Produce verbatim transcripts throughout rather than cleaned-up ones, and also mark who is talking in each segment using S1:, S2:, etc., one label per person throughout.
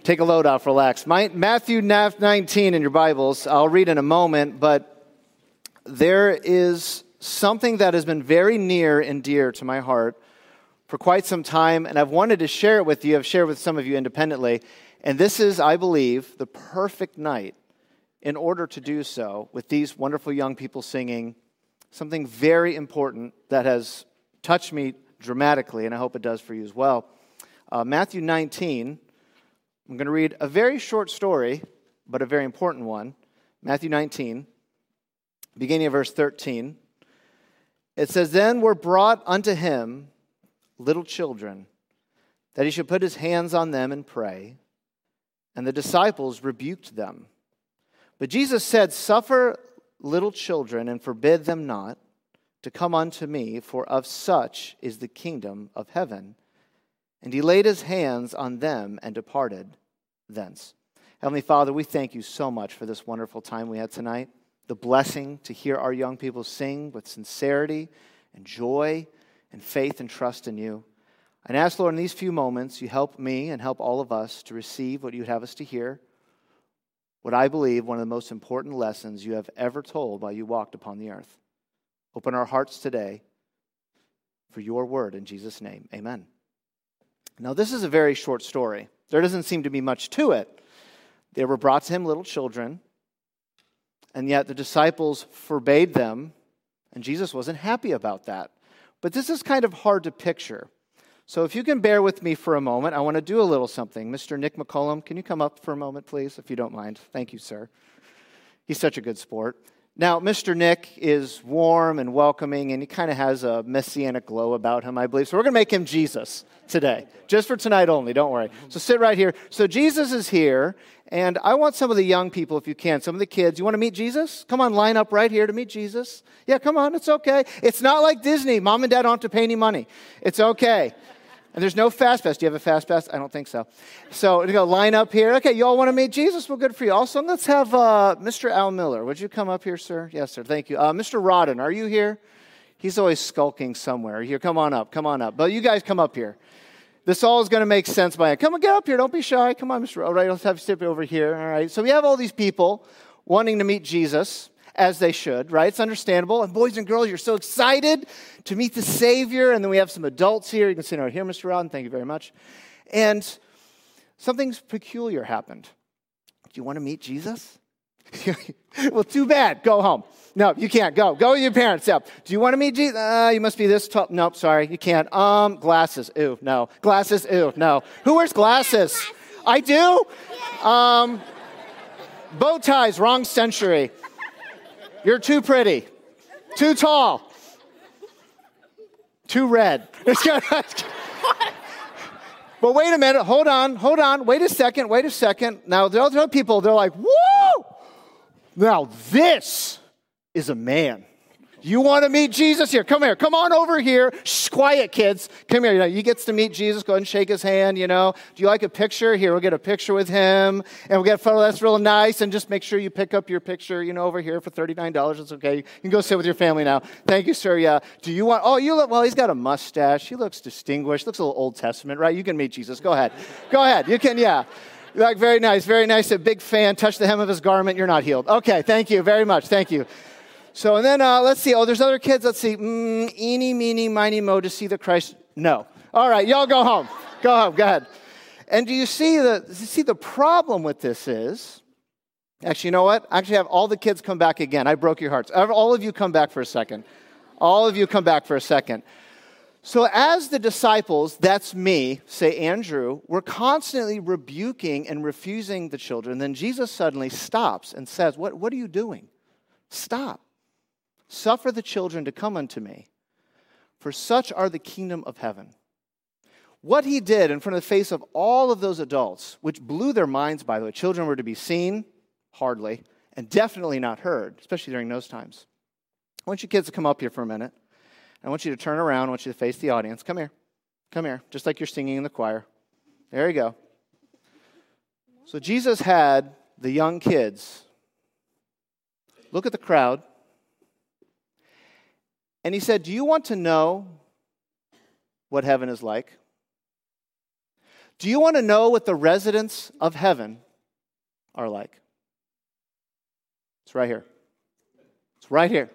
S1: Take a load off, relax. My, Matthew nineteen in your Bibles, I'll read in a moment, but there is something that has been very near and dear to my heart for quite some time, and I've wanted to share it with you. I've shared with some of you independently, and this is, I believe, the perfect night in order to do so with these wonderful young people singing something very important that has touched me dramatically, and I hope it does for you as well. Uh, Matthew nineteen, I'm going to read a very short story, but a very important one. Matthew nineteen, beginning of verse thirteen. It says, "Then were brought unto him little children, that he should put his hands on them and pray. And the disciples rebuked them. But Jesus said, Suffer little children, and forbid them not to come unto me, for of such is the kingdom of heaven. And he laid his hands on them and departed thence." Heavenly Father, we thank you so much for this wonderful time we had tonight. The blessing to hear our young people sing with sincerity and joy and faith and trust in you. And ask, Lord, in these few moments, you help me and help all of us to receive what you'd have us to hear, what I believe one of the most important lessons you have ever told while you walked upon the earth. Open our hearts today for your word in Jesus' name. Amen. Now, this is a very short story. There doesn't seem to be much to it. They were brought to him little children, and yet the disciples forbade them, and Jesus wasn't happy about that. But this is kind of hard to picture. So if you can bear with me for a moment, I want to do a little something. Mister Nick McCollum, can you come up for a moment, please, if you don't mind? Thank you, sir. He's such a good sport. Now, Mister Nick is warm and welcoming, and he kind of has a messianic glow about him, I believe. So we're going to make him Jesus today, just for tonight only, don't worry. So sit right here. So Jesus is here, and I want some of the young people, if you can, some of the kids, you want to meet Jesus? Come on, line up right here to meet Jesus. Yeah, come on, it's okay. It's not like Disney. Mom and Dad don't have to pay any money. It's okay. And there's no fast pass. Do you have a fast pass? I don't think so. So you go line up here. Okay, you all want to meet Jesus? Well, good for you. Also, let's have uh, Mister Al Miller. Would you come up here, sir? Yes, sir. Thank you. Uh, Mister Rodden, are you here? He's always skulking somewhere. Here, come on up. Come on up. But you guys come up here. This all is going to make sense by it. Come on, get up here. Don't be shy. Come on, Mister All right, let's have you step over here. All right. So we have all these people wanting to meet Jesus, as they should, right? It's understandable. And boys and girls, you're so excited to meet the Savior. And then we have some adults here. You can sit right here, Mister Rodden. Thank you very much. And something's peculiar happened. Do you want to meet Jesus? Well, too bad. Go home. No, you can't. Go. Go with your parents. Yeah. Do you want to meet Jesus? Uh, you must be this tall. Nope, sorry. You can't. Um, glasses. Ew, no. Glasses. Ew, no. Who wears glasses? I do? Um, bow ties. Wrong century. You're too pretty, too tall, too red. But wait a minute, hold on, hold on, wait a second, wait a second. Now, the other people, they're like, whoa! Now, this is a man. You want to meet Jesus? Here, come here. Come on over here. Shh, quiet, kids. Come here. You know, he gets to meet Jesus. Go ahead and shake his hand, you know. Do you like a picture? Here, we'll get a picture with him. And we'll get a photo that's real nice. And just make sure you pick up your picture, you know, over here for thirty-nine dollars. It's okay. You can go sit with your family now. Thank you, sir. Yeah. Do you want, oh, you look, well, he's got a mustache. He looks distinguished. Looks a little Old Testament, right? You can meet Jesus. Go ahead. Go ahead. You can, yeah. Like, very nice, very nice. A big fan. Touch the hem of his garment. You're not healed. Okay, thank you very much. Thank you. So, and then, uh, let's see. Oh, there's other kids. Let's see. Mm, eeny, meeny, miny, mo, to see the Christ. No. All right, y'all go home. Go home. Go ahead. And do you see the, you see the problem with this is, actually, you know what? I actually have all the kids come back again. I broke your hearts. All of you come back for a second. All of you come back for a second. So as the disciples, that's me, say Andrew, we're constantly rebuking and refusing the children. Then Jesus suddenly stops and says, what, what are you doing? Stop. Suffer the children to come unto me, for such are the kingdom of heaven. What he did in front of the face of all of those adults, which blew their minds, by the way, children were to be seen, hardly, and definitely not heard, especially during those times. I want you kids to come up here for a minute. I want you to turn around. I want you to face the audience. Come here. Come here, just like you're singing in the choir. There you go. So Jesus had the young kids look at the crowd, and he said, do you want to know what heaven is like? Do you want to know what the residents of heaven are like? It's right here. It's right here.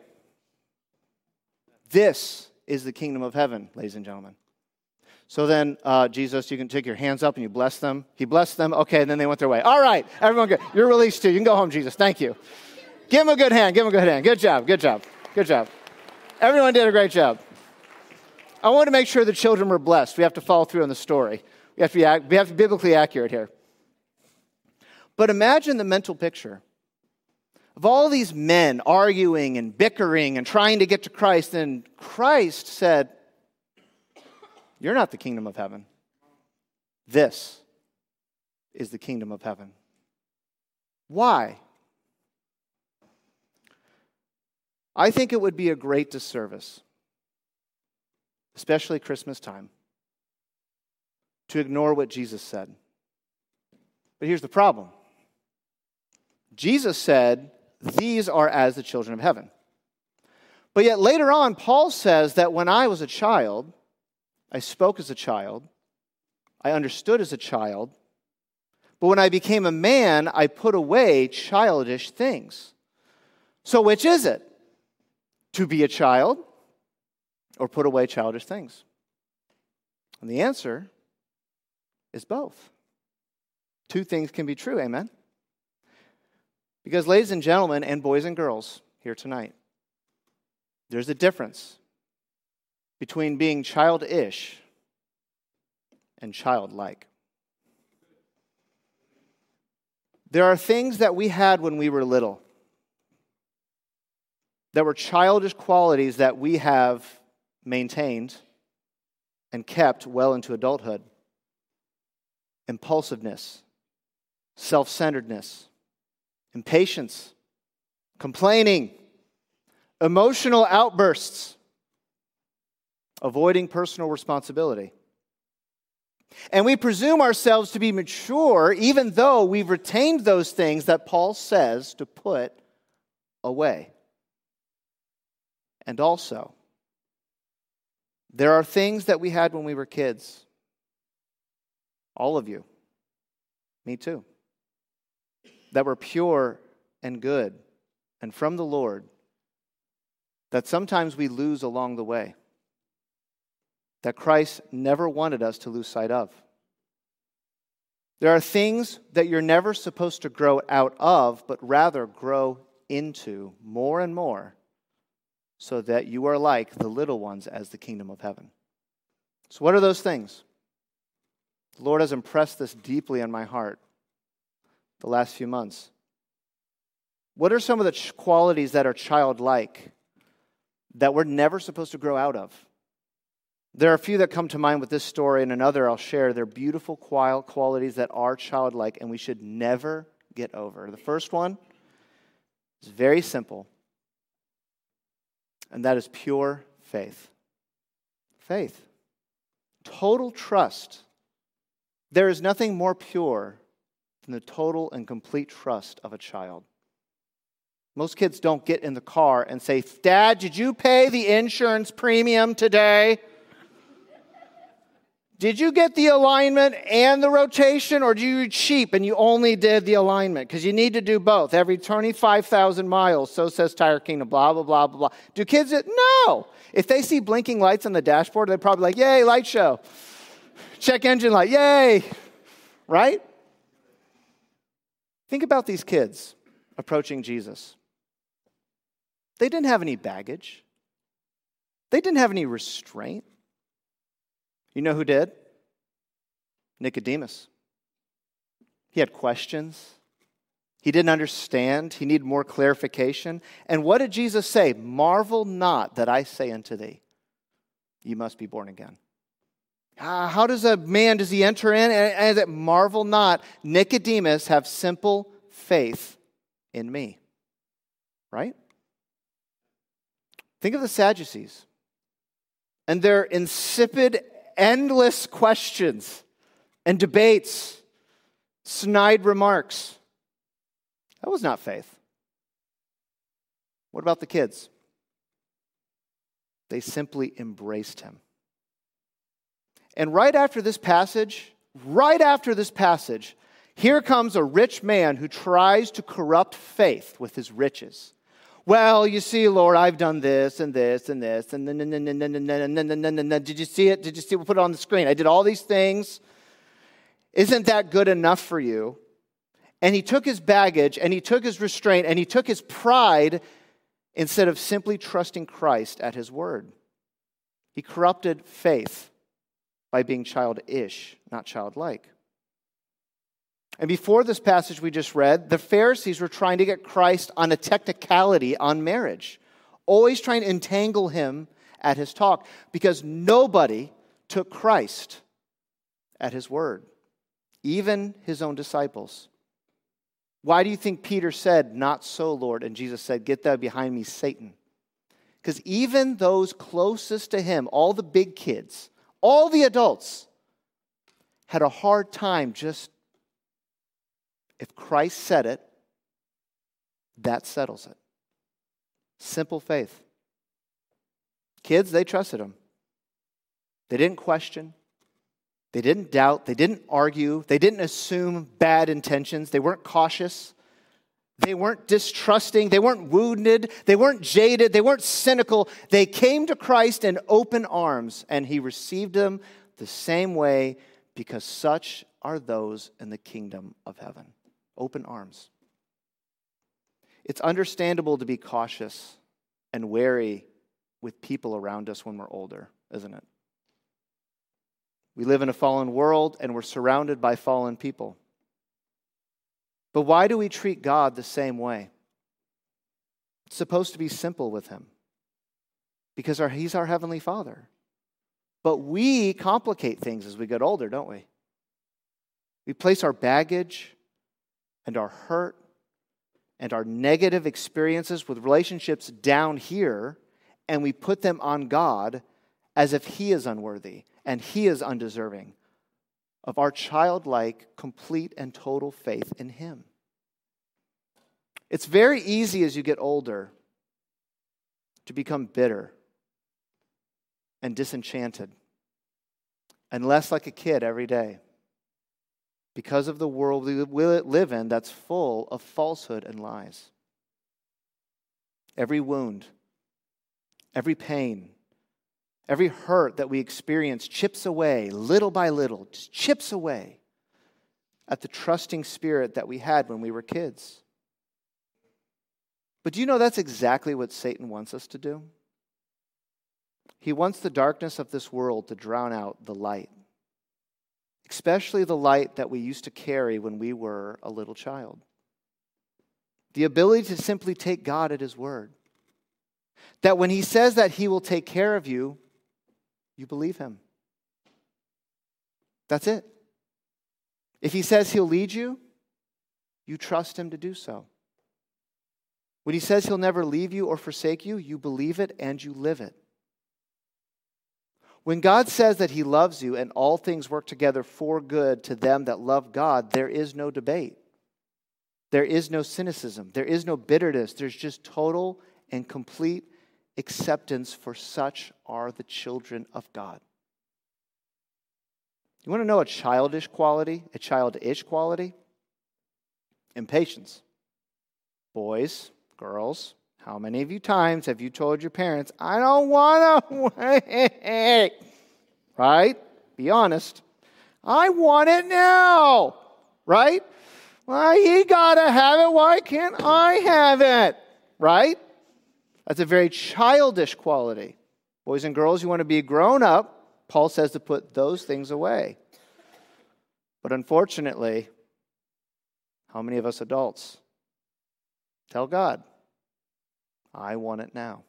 S1: This is the kingdom of heaven, ladies and gentlemen. So then, uh, Jesus, you can take your hands up and you bless them. He blessed them. Okay, and then they went their way. All right, everyone good. You're released too. You can go home, Jesus. Thank you. Give him a good hand. Give him a good hand. Good job. Good job. Good job. Everyone did a great job. I want to make sure the children were blessed. We have to follow through on the story. We have to be, we have to be biblically accurate here. But imagine the mental picture of all these men arguing and bickering and trying to get to Christ. And Christ said, you're not the kingdom of heaven. This is the kingdom of heaven. Why? I think it would be a great disservice, especially Christmas time, to ignore what Jesus said. But here's the problem. Jesus said, these are as the children of heaven. But yet later on, Paul says that when I was a child, I spoke as a child, I understood as a child, but when I became a man, I put away childish things. So which is it? To be a child or put away childish things? And the answer is both. Two things can be true, amen? Because ladies and gentlemen, and boys and girls here tonight, there's a difference between being childish and childlike. There are things that we had when we were little that were childish qualities that we have maintained and kept well into adulthood. Impulsiveness, self-centeredness, impatience, complaining, emotional outbursts, avoiding personal responsibility. And we presume ourselves to be mature even though we've retained those things that Paul says to put away. And also, there are things that we had when we were kids. All of you. Me too. That were pure and good and from the Lord that sometimes we lose along the way. That Christ never wanted us to lose sight of. There are things that you're never supposed to grow out of, but rather grow into more and more so that you are like the little ones as the kingdom of heaven. So what are those things? The Lord has impressed this deeply on my heart the last few months. What are some of the ch- qualities that are childlike that we're never supposed to grow out of? There are a few that come to mind with this story, and another I'll share. They're beautiful qualities that are childlike, and we should never get over. The first one is very simple, and that is pure faith. Faith. Total trust. There is nothing more pure than the total and complete trust of a child. Most kids don't get in the car and say, Dad, did you pay the insurance premium today? Did you get the alignment and the rotation, or do you cheap and you only did the alignment? Because you need to do both. Every twenty-five thousand miles, so says Tire Kingdom, blah, blah, blah, blah, blah. Do kids, no. If they see blinking lights on the dashboard, they're probably like, yay, light show. Check engine light, yay. Right? Think about these kids approaching Jesus. They didn't have any baggage. They didn't have any restraint. You know who did? Nicodemus. He had questions. He didn't understand. He needed more clarification. And what did Jesus say? Marvel not that I say unto thee, you must be born again. Uh, how does a man, does he enter in? And, and that marvel not, Nicodemus, have simple faith in me. Right? Think of the Sadducees and their insipid, endless questions and debates, snide remarks. That was not faith. What about the kids? They simply embraced him. And right after this passage, right after this passage, here comes a rich man who tries to corrupt faith with his riches. Well, you see, Lord, I've done this and this and this, and then, then, then, then, then, then, then, then, then, then, did you see it? Did you see it? We'll put it on the screen. I did all these things. Isn't that good enough for you? And he took his baggage, and he took his restraint, and he took his pride instead of simply trusting Christ at his word. He corrupted faith by being childish, not childlike. And before this passage we just read, the Pharisees were trying to get Christ on a technicality on marriage, always trying to entangle him at his talk, because nobody took Christ at his word, even his own disciples. Why do you think Peter said, "Not so, Lord," and Jesus said, "Get thou behind me, Satan"? Because even those closest to him, all the big kids, all the adults, had a hard time just, if Christ said it, that settles it. Simple faith. Kids, they trusted him. They didn't question. They didn't doubt. They didn't argue. They didn't assume bad intentions. They weren't cautious. They weren't distrusting. They weren't wounded. They weren't jaded. They weren't cynical. They came to Christ in open arms, and he received them the same way, because such are those in the kingdom of heaven. Open arms. It's understandable to be cautious and wary with people around us when we're older, isn't it? We live in a fallen world, and we're surrounded by fallen people. But why do we treat God the same way? It's supposed to be simple with him, because our, he's our heavenly Father. But we complicate things as we get older, don't we? We place our baggage and our hurt and our negative experiences with relationships down here, and we put them on God as if he is unworthy and he is undeserving of our childlike, complete, and total faith in him. It's very easy as you get older to become bitter and disenchanted and less like a kid every day, because of the world we live in that's full of falsehood and lies. Every wound, every pain, every hurt that we experience chips away, little by little, just chips away at the trusting spirit that we had when we were kids. But do you know that's exactly what Satan wants us to do? He wants the darkness of this world to drown out the light, especially the light that we used to carry when we were a little child. The ability to simply take God at his word. That when he says that he will take care of you, you believe him. That's it. If he says he'll lead you, you trust him to do so. When he says he'll never leave you or forsake you, you believe it and you live it. When God says that he loves you and all things work together for good to them that love God, there is no debate. There is no cynicism. There is no bitterness. There's just total and complete acceptance, for such are the children of God. You want to know a childish quality, a childish quality? Impatience. Boys, girls, how many of you times have you told your parents, "I don't want to wait"? Right? Be honest. "I want it now." Right? "Well, he got to have it. Why can't I have it?" Right? That's a very childish quality. Boys and girls, you want to be grown up, Paul says to put those things away. But unfortunately, how many of us adults tell God, "I want it now.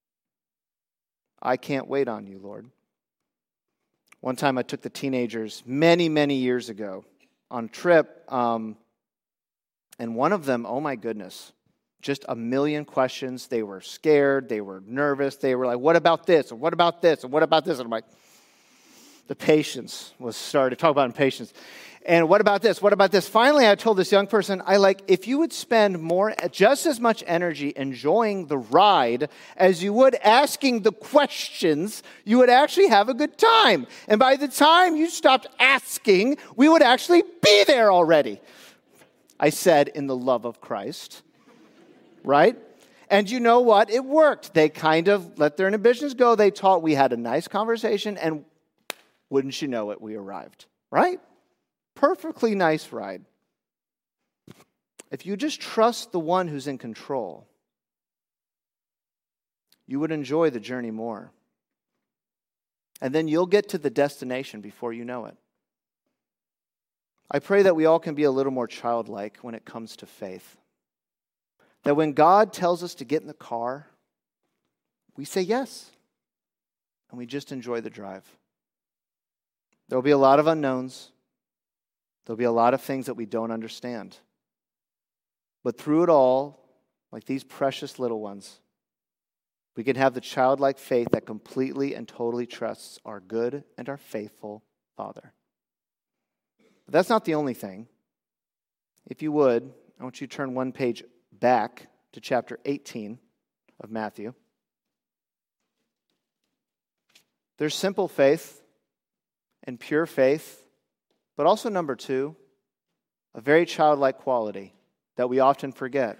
S1: I can't wait on you, Lord"? One time I took the teenagers many, many years ago on a trip, um, and one of them, oh my goodness, just a million questions. They were scared. They were nervous. They were like, "What about this? And what about this? And what about this?" And I'm like, the patience was started. Talk about impatience. And what about this? What about this? Finally, I told this young person, I like, if you would spend more, just as much energy enjoying the ride as you would asking the questions, you would actually have a good time. And by the time you stopped asking, we would actually be there already. I said, in the love of Christ, right? And you know what? It worked. They kind of let their inhibitions go. They taught. We had a nice conversation, and wouldn't you know it, we arrived, right? Perfectly nice ride. If you just trust the one who's in control, you would enjoy the journey more. And then you'll get to the destination before you know it. I pray that we all can be a little more childlike when it comes to faith. That when God tells us to get in the car, we say yes. And we just enjoy the drive. There'll be a lot of unknowns. There'll be a lot of things that we don't understand. But through it all, like these precious little ones, we can have the childlike faith that completely and totally trusts our good and our faithful Father. But that's not the only thing. If you would, I want you to turn one page back to chapter eighteen of Matthew. There's simple faith and pure faith, but also number two, a very childlike quality that we often forget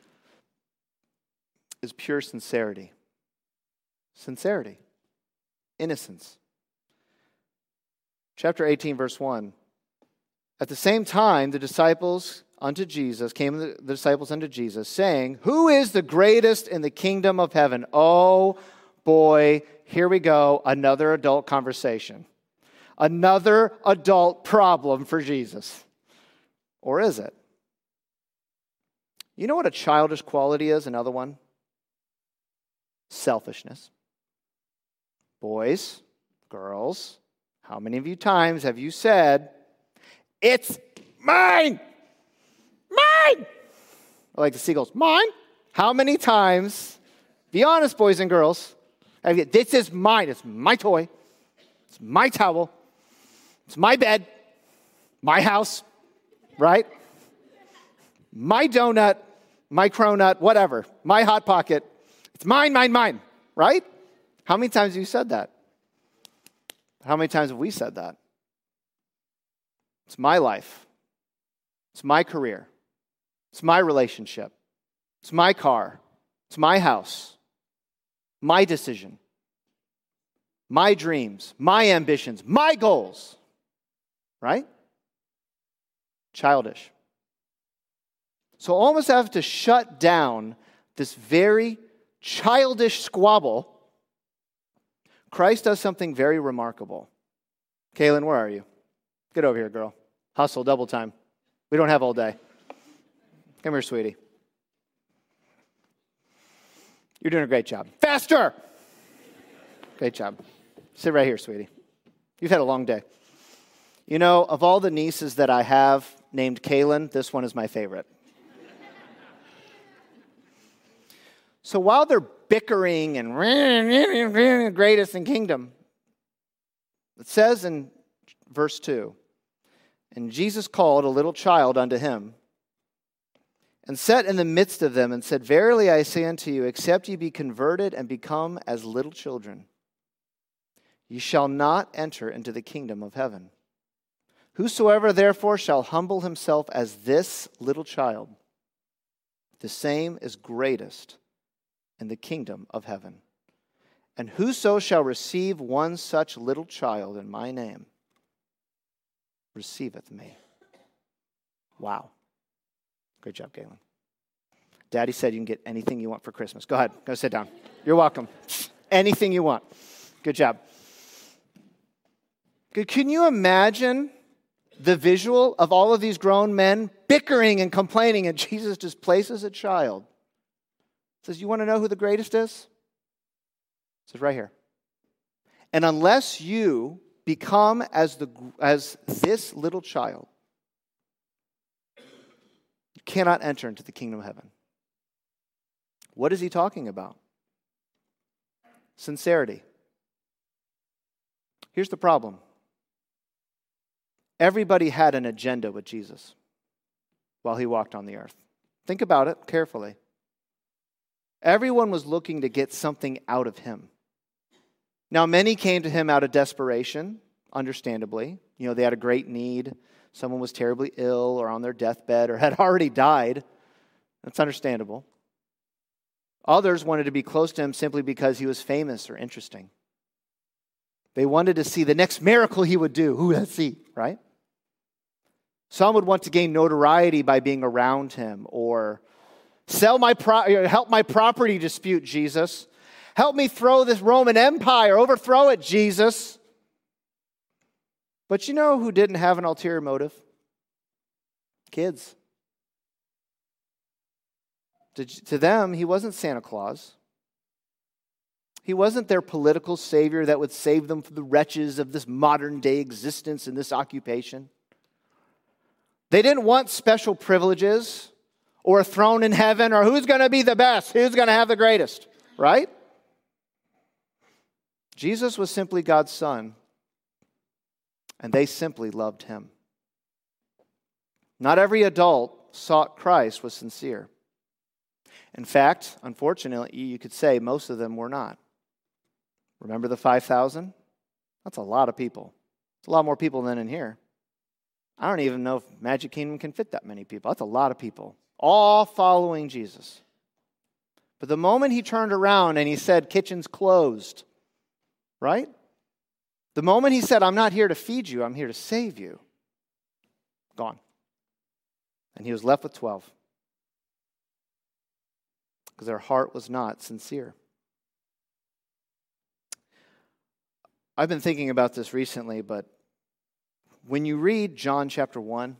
S1: is pure sincerity. Sincerity. Innocence. Chapter eighteen, verse one. At the same time, the disciples unto Jesus, came the disciples unto Jesus, saying, who is the greatest in the kingdom of heaven? Oh boy, here we go, another adult conversation. Another adult problem for Jesus. Or is it? You know what a childish quality is, another one? Selfishness. Boys, girls, how many of you times have you said, it's mine? Mine! Like the seagulls, mine? How many times, be honest, boys and girls, have you, this is mine, it's my toy, it's my towel, it's my bed, my house, right? My donut, my cronut, whatever, my Hot Pocket. It's mine, mine, mine, right? How many times have you said that? How many times have we said that? It's my life. It's my career. It's my relationship. It's my car. It's my house. My decision. My dreams. My ambitions. My goals. Right? Childish. So almost have to shut down this very childish squabble. Christ does something very remarkable. Kaylin, where are you? Get over here, girl. Hustle, double time. We don't have all day. Come here, sweetie. You're doing a great job. Faster! Great job. Sit right here, sweetie. You've had a long day. You know, of all the nieces that I have named Kaylin, this one is my favorite. So while they're bickering and greatest in kingdom, it says in verse two, and Jesus called a little child unto him, and sat in the midst of them, and said, verily I say unto you, except ye be converted and become as little children, ye shall not enter into the kingdom of heaven. Whosoever therefore shall humble himself as this little child, the same is greatest in the kingdom of heaven. And whoso shall receive one such little child in my name, receiveth me. Wow. Great job, Galen. Daddy said you can get anything you want for Christmas. Go ahead. Go sit down. You're welcome. Anything you want. Good job. Good. Can you imagine the visual of all of these grown men bickering and complaining, and Jesus just places a child? Says, you want to know who the greatest is? It says right here. And unless you become as the as this little child, you cannot enter into the kingdom of heaven. What is he talking about? Sincerity. Here's the problem. Everybody had an agenda with Jesus while he walked on the earth. Think about it carefully. Everyone was looking to get something out of him. Now, many came to him out of desperation, understandably. You know, they had a great need. Someone was terribly ill or on their deathbed or had already died. That's understandable. Others wanted to be close to him simply because he was famous or interesting. They wanted to see the next miracle he would do. Ooh, let's see, right? Some would want to gain notoriety by being around him, or sell my pro- help my property dispute, Jesus. Help me throw this Roman Empire, overthrow it, Jesus. But you know who didn't have an ulterior motive? Kids. To, to them, he wasn't Santa Claus. He wasn't their political savior that would save them from the wretches of this modern day existence and this occupation. They didn't want special privileges or a throne in heaven or who's going to be the best, who's going to have the greatest, right? Jesus was simply God's son, and they simply loved him. Not every adult sought Christ was sincere. In fact, unfortunately, you could say most of them were not. Remember the five thousand? That's a lot of people. It's a lot more people than in here. I don't even know if Magic Kingdom can fit that many people. That's a lot of people, all following Jesus. But the moment he turned around and he said, kitchen's closed, right? The moment he said, I'm not here to feed you, I'm here to save you, gone. And he was left with twelve. Because their heart was not sincere. I've been thinking about this recently, but when you read John chapter one,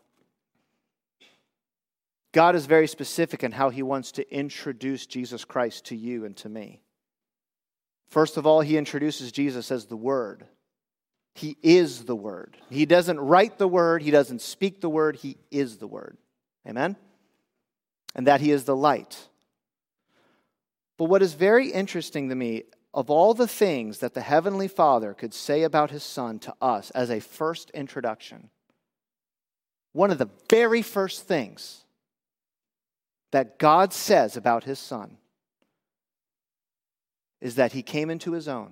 S1: God is very specific in how he wants to introduce Jesus Christ to you and to me. First of all, he introduces Jesus as the Word. He is the Word. He doesn't write the Word. He doesn't speak the Word. He is the Word. Amen? And that he is the light. But what is very interesting to me, of all the things that the Heavenly Father could say about his Son to us as a first introduction, one of the very first things that God says about his Son is that he came into his own,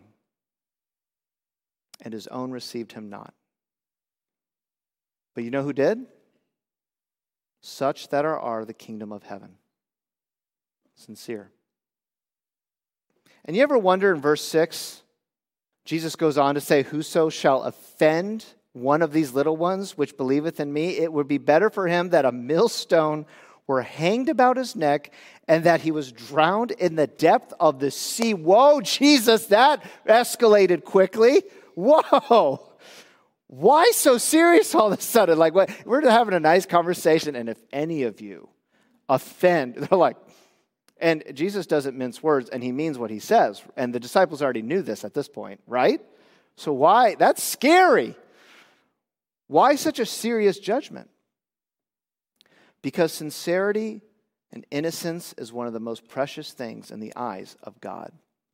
S1: and his own received him not. But you know who did? Such that are, are the kingdom of heaven. Sincere. And you ever wonder in verse six, Jesus goes on to say, whoso shall offend one of these little ones which believeth in me, it would be better for him that a millstone were hanged about his neck and that he was drowned in the depth of the sea. Whoa, Jesus, that escalated quickly. Whoa. Why so serious all of a sudden? Like, what? We're having a nice conversation, and if any of you offend, they're like, and Jesus doesn't mince words, and he means what he says. And the disciples already knew this at this point, right? So why? That's scary. Why such a serious judgment? Because sincerity and innocence is one of the most precious things in the eyes of God.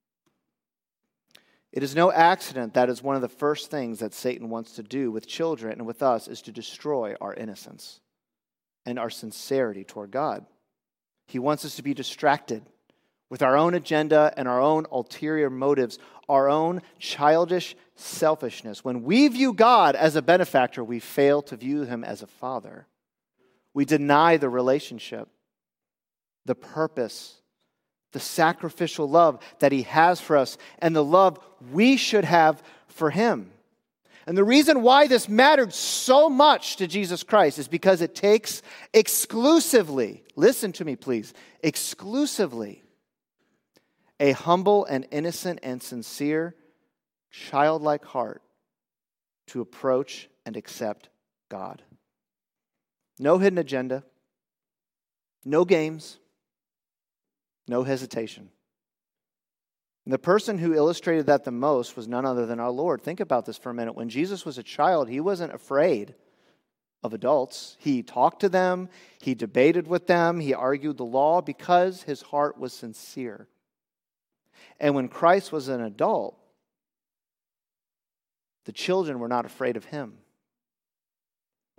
S1: It is no accident that is one of the first things that Satan wants to do with children and with us is to destroy our innocence and our sincerity toward God. He wants us to be distracted with our own agenda and our own ulterior motives, our own childish selfishness. When we view God as a benefactor, we fail to view him as a father. We deny the relationship, the purpose, the sacrificial love that he has for us, and the love we should have for him. And the reason why this mattered so much to Jesus Christ is because it takes exclusively, listen to me please, exclusively a humble and innocent and sincere childlike heart to approach and accept God. No hidden agenda, no games, no hesitation. And the person who illustrated that the most was none other than our Lord. Think about this for a minute. When Jesus was a child, he wasn't afraid of adults. He talked to them, he debated with them, he argued the law because his heart was sincere. And when Christ was an adult, the children were not afraid of him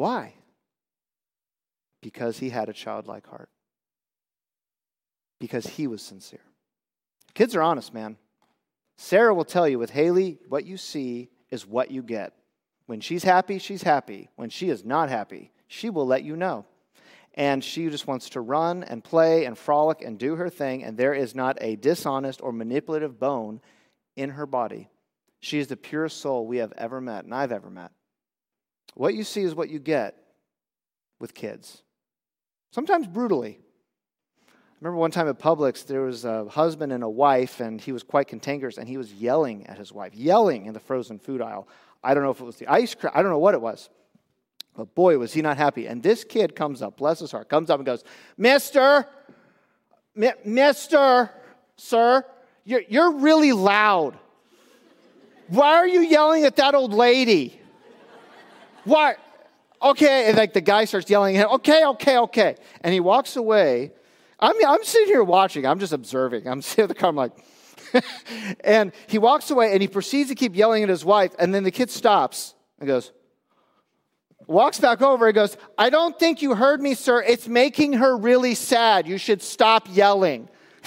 S1: Why? Because he had a childlike heart. Because he was sincere. Kids are honest, man. Sarah will tell you with Haley, what you see is what you get. When she's happy, she's happy. When she is not happy, she will let you know. And she just wants to run and play and frolic and do her thing, and there is not a dishonest or manipulative bone in her body. She is the purest soul we have ever met, and I've ever met. What you see is what you get with kids. Sometimes brutally. I remember one time at Publix, there was a husband and a wife, and he was quite cantankerous, and he was yelling at his wife, yelling in the frozen food aisle. I don't know if it was the ice cream, I don't know what it was. But boy, was he not happy. And this kid comes up, bless his heart, comes up and goes, Mister, mi- Mister, sir, you're, you're really loud. Why are you yelling at that old lady? Why? Okay, and like the guy starts yelling at him, okay, okay, okay. And he walks away. I'm, I'm sitting here watching. I'm just observing. I'm sitting at the car, I'm like, and he walks away and he proceeds to keep yelling at his wife. And then the kid stops and goes, walks back over and goes, I don't think you heard me, sir. It's making her really sad. You should stop yelling.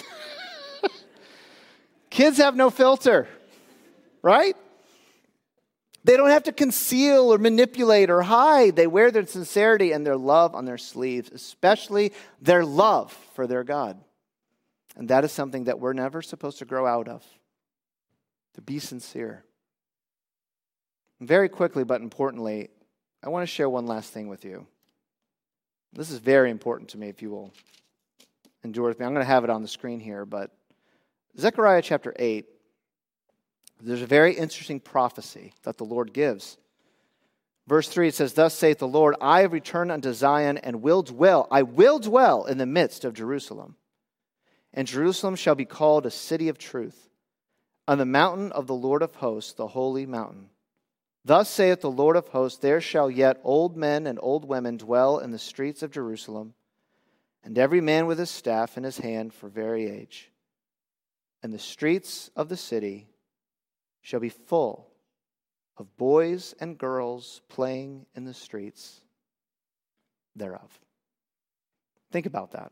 S1: Kids have no filter, right? They don't have to conceal or manipulate or hide. They wear their sincerity and their love on their sleeves, especially their love for their God. And that is something that we're never supposed to grow out of, to be sincere. Very quickly, but importantly, I want to share one last thing with you. This is very important to me, if you will endure with me. I'm going to have it on the screen here, but Zechariah chapter eight, there's a very interesting prophecy that the Lord gives. Verse three, it says, Thus saith the Lord, I have returned unto Zion and will dwell, I will dwell in the midst of Jerusalem. And Jerusalem shall be called a city of truth, on the mountain of the Lord of hosts, the holy mountain. Thus saith the Lord of hosts, there shall yet old men and old women dwell in the streets of Jerusalem, and every man with his staff in his hand for very age. And the streets of the city shall be full of boys and girls playing in the streets thereof. Think about that.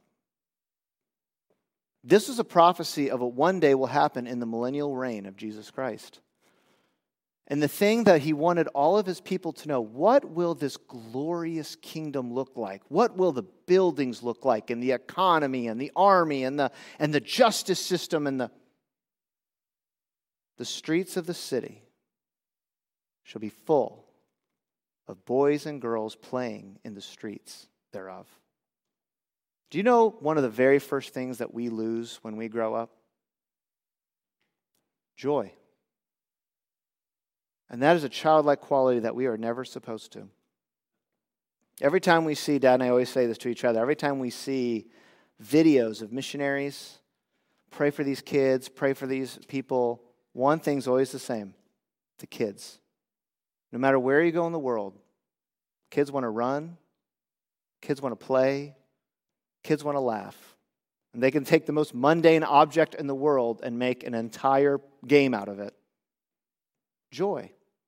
S1: This is a prophecy of what one day will happen in the millennial reign of Jesus Christ. And the thing that he wanted all of his people to know, what will this glorious kingdom look like? What will the buildings look like, and the economy and the army and the, and the justice system and the The streets of the city shall be full of boys and girls playing in the streets thereof. Do you know one of the very first things that we lose when we grow up? Joy. And that is a childlike quality that we are never supposed to. Every time we see, Dad and I always say this to each other, every time we see videos of missionaries, pray for these kids, pray for these people, one thing's always the same, the kids. No matter where you go in the world, kids want to run, kids want to play, kids want to laugh. And they can take the most mundane object in the world and make an entire game out of it. Joy.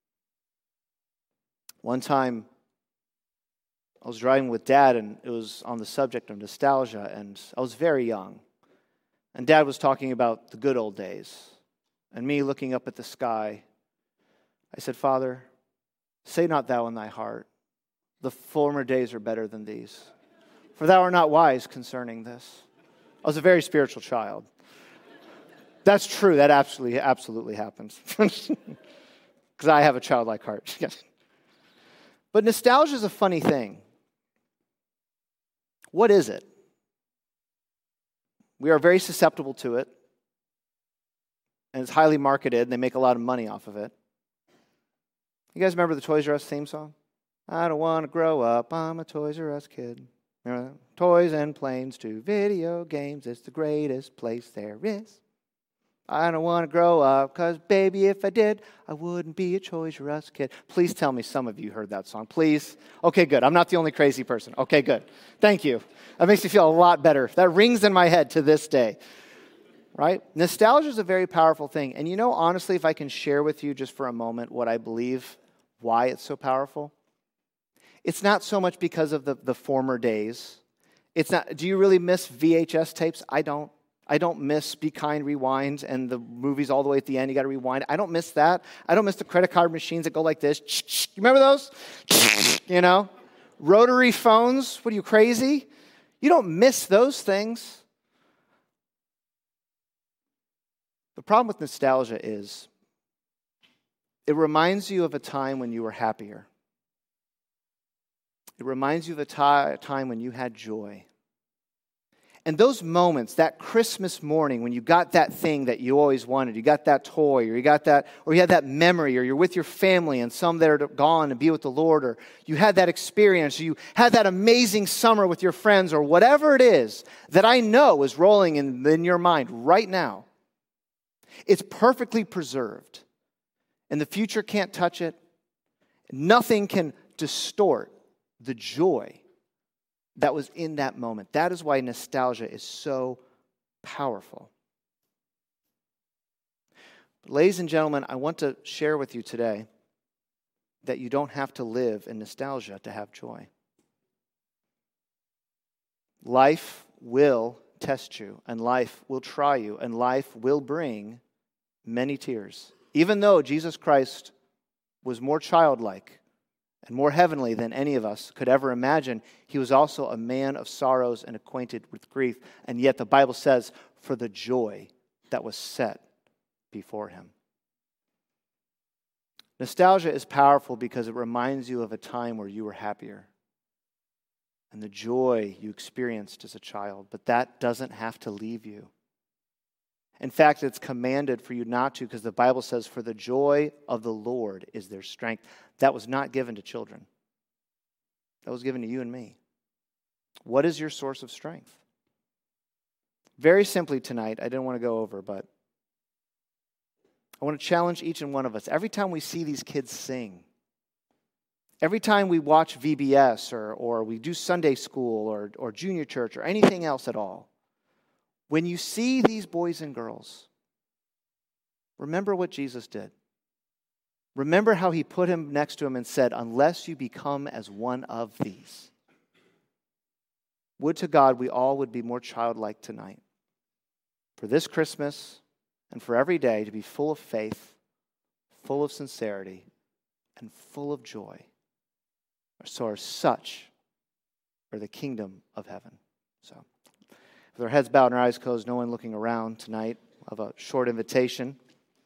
S1: One time, I was driving with Dad, and it was on the subject of nostalgia, and I was very young. And Dad was talking about the good old days. And me looking up at the sky, I said, Father, say not thou in thy heart, the former days are better than these. For thou art not wise concerning this. I was a very spiritual child. That's true. That absolutely, absolutely happens. Because I have a childlike heart. But nostalgia is a funny thing. What is it? We are very susceptible to it. And it's highly marketed, and they make a lot of money off of it. You guys remember the Toys R Us theme song? I don't want to grow up, I'm a Toys R Us kid. Remember that? Toys and planes to video games, it's the greatest place there is. I don't want to grow up, because baby, if I did, I wouldn't be a Toys R Us kid. Please tell me some of you heard that song, please. Okay, good. I'm not the only crazy person. Okay, good. Thank you. That makes me feel a lot better. That rings in my head to this day. Right? Nostalgia is a very powerful thing. And you know, honestly, if I can share with you just for a moment what I believe, why it's so powerful. It's not so much because of the, the former days. It's not, do you really miss V H S tapes? I don't. I don't miss Be Kind, Rewind, and the movies all the way at the end, you got to rewind. I don't miss that. I don't miss the credit card machines that go like this. You remember those? You know? Rotary phones. What are you, crazy? You don't miss those things. The problem with nostalgia is it reminds you of a time when you were happier. It reminds you of a t- time when you had joy. And those moments, that Christmas morning when you got that thing that you always wanted, you got that toy, or you got that, or you had that memory, or you're with your family and some that are gone to be with the Lord, or you had that experience, or you had that amazing summer with your friends, or whatever it is that I know is rolling in, in your mind right now. It's perfectly preserved. And the future can't touch it. Nothing can distort the joy that was in that moment. That is why nostalgia is so powerful. But ladies and gentlemen, I want to share with you today that you don't have to live in nostalgia to have joy. Life will test you, and life will try you, and life will bring many tears. Even though Jesus Christ was more childlike and more heavenly than any of us could ever imagine, he was also a man of sorrows and acquainted with grief. And yet the Bible says, for the joy that was set before him. Nostalgia is powerful because it reminds you of a time where you were happier and the joy you experienced as a child. But that doesn't have to leave you. In fact, it's commanded for you not to, because the Bible says, for the joy of the Lord is their strength. That was not given to children. That was given to you and me. What is your source of strength? Very simply tonight, I didn't want to go over, but I want to challenge each and one of us. Every time we see these kids sing, every time we watch V B S or, or we do Sunday school or, or junior church or anything else at all, when you see these boys and girls, remember what Jesus did. Remember how he put him next to him and said, unless you become as one of these. Would to God we all would be more childlike tonight. For this Christmas and for every day to be full of faith, full of sincerity, and full of joy. So are such are the kingdom of heaven. So, with our heads bowed and our eyes closed, no one looking around tonight, we'll have a short invitation.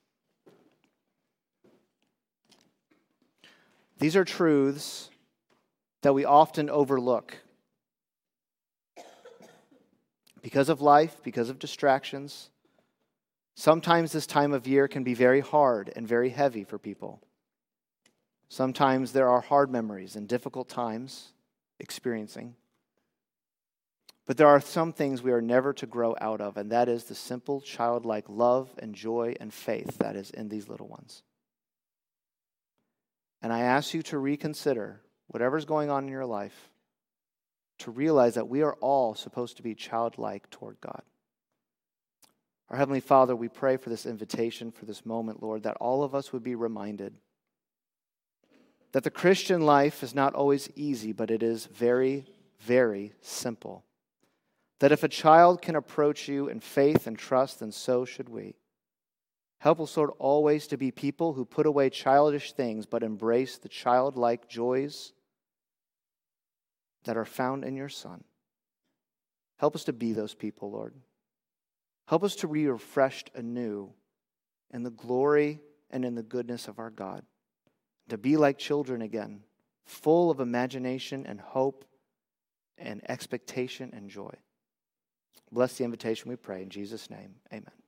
S1: These are truths that we often overlook. Because of life, because of distractions, sometimes this time of year can be very hard and very heavy for people. Sometimes there are hard memories and difficult times experiencing. But there are some things we are never to grow out of, and that is the simple childlike love and joy and faith that is in these little ones. And I ask you to reconsider whatever's going on in your life, to realize that we are all supposed to be childlike toward God. Our Heavenly Father, we pray for this invitation, for this moment, Lord, that all of us would be reminded that the Christian life is not always easy, but it is very, very simple. That if a child can approach you in faith and trust, then so should we. Help us, Lord, always to be people who put away childish things, but embrace the childlike joys that are found in your Son. Help us to be those people, Lord. Help us to be refreshed anew in the glory and in the goodness of our God. To be like children again, full of imagination and hope and expectation and joy. Bless the invitation, we pray. In Jesus' name, amen.